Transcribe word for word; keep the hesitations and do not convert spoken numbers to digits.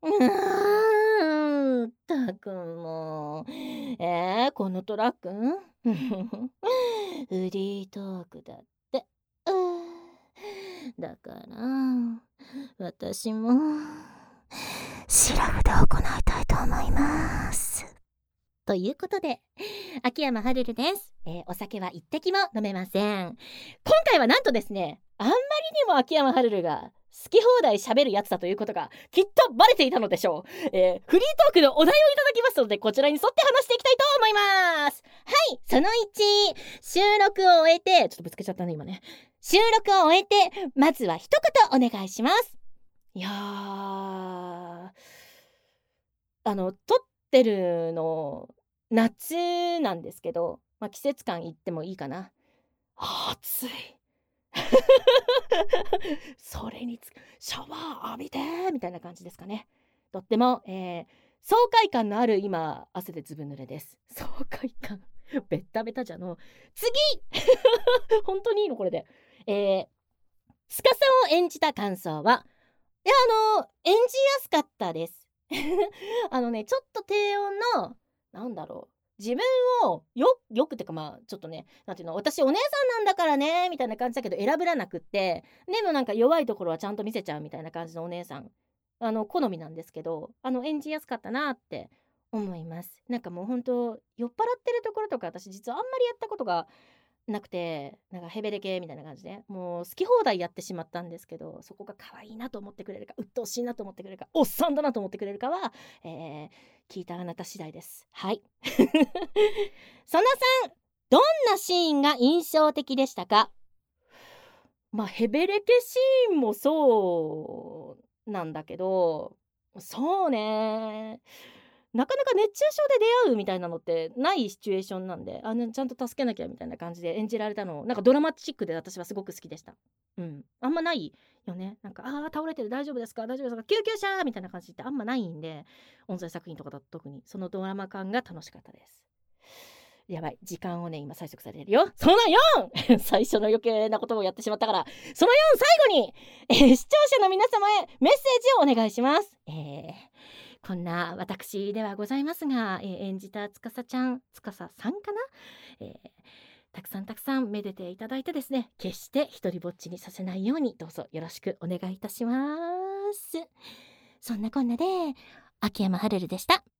うーん、ったくもう。えー、このトラックんフリートークだって。うーだから、私も、シラフで行いたいと思います。ということで、秋山はるるです。えー、お酒は一滴も飲めません。今回はなんとですね、あんまりにも秋山はるるが好き放題喋るやつだということがきっとバレていたのでしょう。えー、フリートークのお題をいただきますので、こちらに沿って話していきたいと思います。はい、そのいち、収録を終えて、ちょっとぶつけちゃったね今ね。収録を終えて、まずは一言お願いします。いやー、あの撮ってるの夏なんですけど、まあ、季節感言ってもいいかな。暑い。それにつシャワー浴びてみたいな感じですかね。とっても、えー、爽快感のある今汗でずぶ濡れです。爽快感ベッタベタじゃの次本当にいいのこれで。えー、司を演じた感想は、いやあの演じやすかったです。あのねちょっと低音のなんだろう自分をよよくてかまあちょっとねなんていうの私お姉さんなんだからねみたいな感じだけど選ぶらなくってでもなんか弱いところはちゃんと見せちゃうみたいな感じのお姉さんあの好みなんですけどあの演じやすかったなって思います。なんかもう本当酔っ払ってるところとか私実はあんまりやったことがなくてなんかヘベレケみたいな感じでもう好き放題やってしまったんですけどそこが可愛いなと思ってくれるか鬱陶しいなと思ってくれるかおっさんだなと思ってくれるかは、えー、聞いたあなた次第です。はいそのさん、どんなシーンが印象的でしたか？まあヘベレケシーンもそうなんだけどそうねなかなか熱中症で出会うみたいなのってないシチュエーションなんで、あのちゃんと助けなきゃみたいな感じで演じられたの、なんかドラマチックで私はすごく好きでした。うん。あんまないよね。なんか、ああ、倒れてる、大丈夫ですか大丈夫ですか救急車みたいな感じってあんまないんで、音声作品とかだと特に、そのドラマ感が楽しかったです。やばい、時間をね、今催促されてるよ。そのよん最初の余計なことをやってしまったから、そのよん最後に、えー視聴者の皆様へメッセージをお願いします。えーこんな私ではございますが、えー演じたつかさちゃん、つかささんかな、えーたくさんたくさんめでていただいてですね、決して一人ぼっちにさせないようにどうぞよろしくお願いいたします。そんなこんなで秋山はるるでした。